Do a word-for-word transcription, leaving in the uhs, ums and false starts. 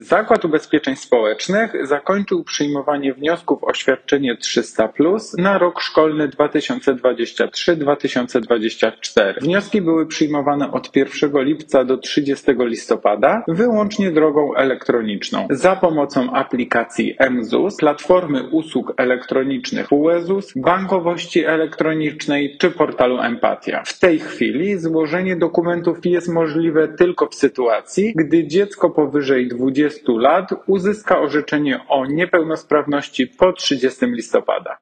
Zakład Ubezpieczeń Społecznych zakończył przyjmowanie wniosków o świadczenie trzysta plus na rok szkolny dwa tysiące dwudziesty trzeci do dwa tysiące dwudziestego czwartego. Wnioski były przyjmowane od pierwszego lipca do trzydziestego listopada wyłącznie drogą elektroniczną za pomocą aplikacji M ZUS, platformy usług elektronicznych U E ZUS, bankowości elektronicznej czy portalu Empatia. W tej chwili złożenie dokumentów jest możliwe tylko w sytuacji, gdy dziecko powyżej dwudziestu lat uzyska orzeczenie o niepełnosprawności po trzydziestego listopada.